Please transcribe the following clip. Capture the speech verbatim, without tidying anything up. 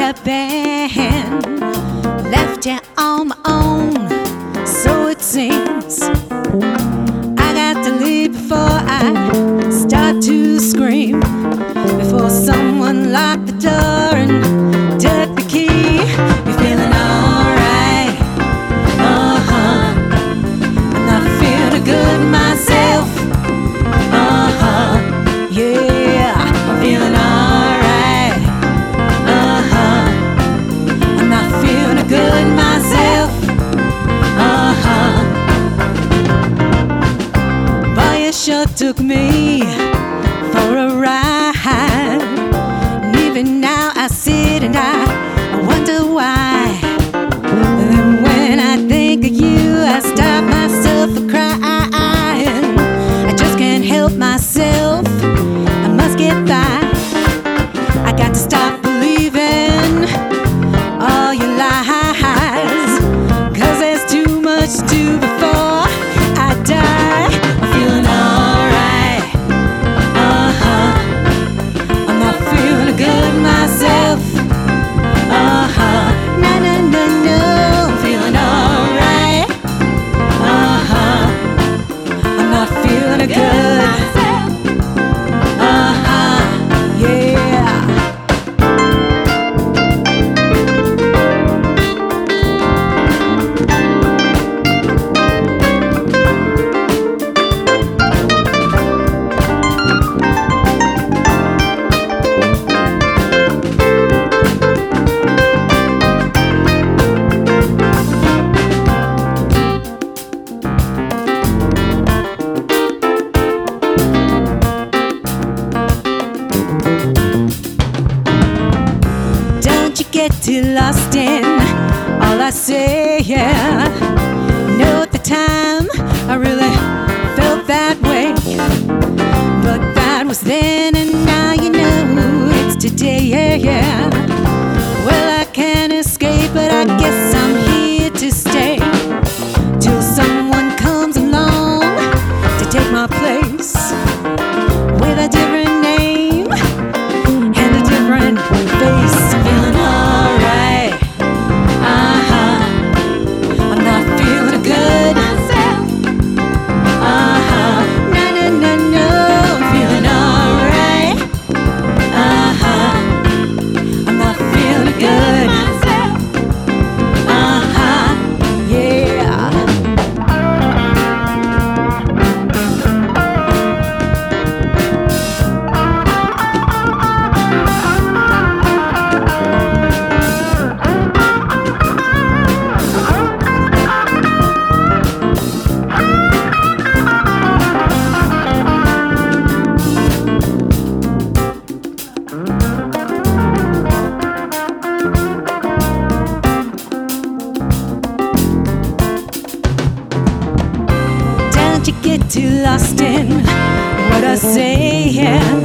a band, left you on my own, so it seems. I got to leave before I start to scream, before someone locked the door and took the key. You're feeling alright, uh-huh. I'm not feeling good myself, uh-huh. Yeah, I'm feeling alright, uh-huh. I'm not feeling good myself, uh-huh. Boy, you sure took me for a ride, and even now I sit and I, I wonder why. And then when I think of you, I stop myself from crying. I just can't help myself, I must get by. I got to stop believing all your lies, 'cause there's too much to do before I die. I'm feeling alright, uh-huh. I'm not feeling good myself, uh-huh. No, no, no, no, I'm feeling alright, uh-huh. I'm not feeling good, uh-huh, yeah. Don't you get too lost in all I say, yeah. Know at the time I really felt that way, but that was then and now you know it's today, yeah, yeah. Well, I can't escape, but I guess I'm here to stay, till someone comes along to take my place, with a different name and a different face. Feeling alright, uh-huh. I'm not feeling good myself, uh-huh. No, no, no, no, I'm feeling alright, uh-huh. I'm not feeling good myself, uh-huh, yeah. Don't you get too lost in what I say, yeah.